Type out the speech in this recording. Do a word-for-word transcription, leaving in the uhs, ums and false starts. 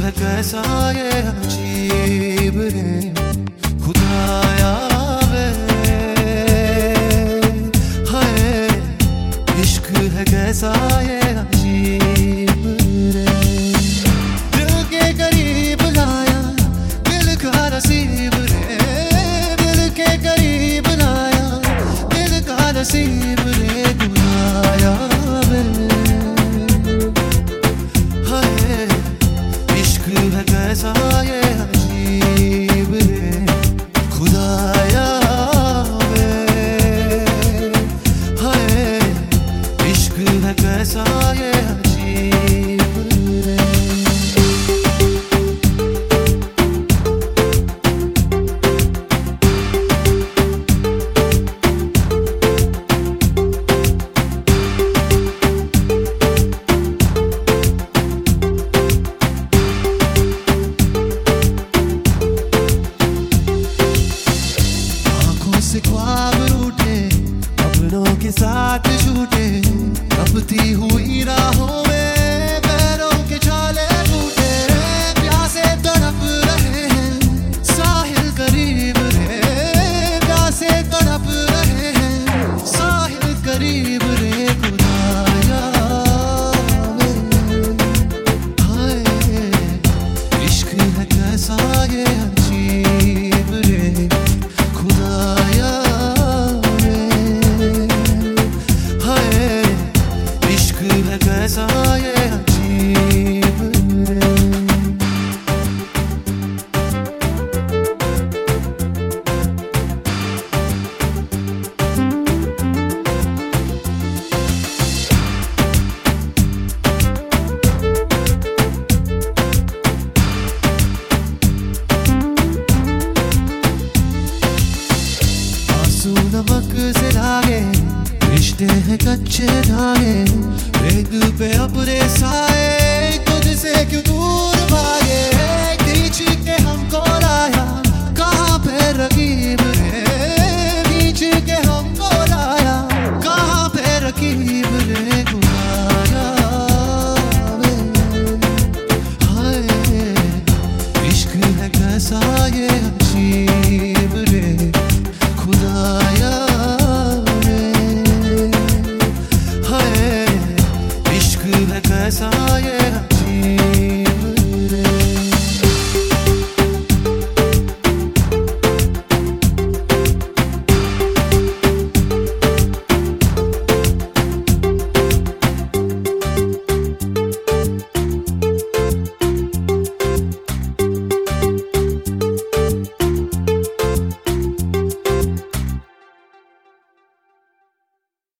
है कैसा ये अजीब रे खुदाया वे, हाय इश्क है कैसा ये अजीब रे। दिल के करीब लाया दिल का नसीब रे, दिल के करीब लाया दिल का नसीब रे खुदाया वे, है कैसा ये अजीब रे खुदाया वे, हाय इश्क है कैसा ये अजीब रे। से ख्वाब रूठे अपनों के साथ छूटे, कबती हुई राहों में पैरों के छाले फूटे, प्यासे तड़प रहे हैं साहिल करीब रे, प्यासे तड़प रहे हैं साहिल करीब रे खुदाया वे, हाय इश्क है कैसा ये अजीब रे खुदाया है कैसा ये अजीब रे। आंसू नमक से धागे रिश्ते हैं कच्चे धागे, रेत पे अपने साए तुझसे क्यों दूर भागे, खींच के हमको लाया कहाँ पे रकीब रे, खींच के हमको लाया कहाँ पे रकीब रे खुदाया वे, हाय इश्क है कैसा ये अजीब रे खुदाया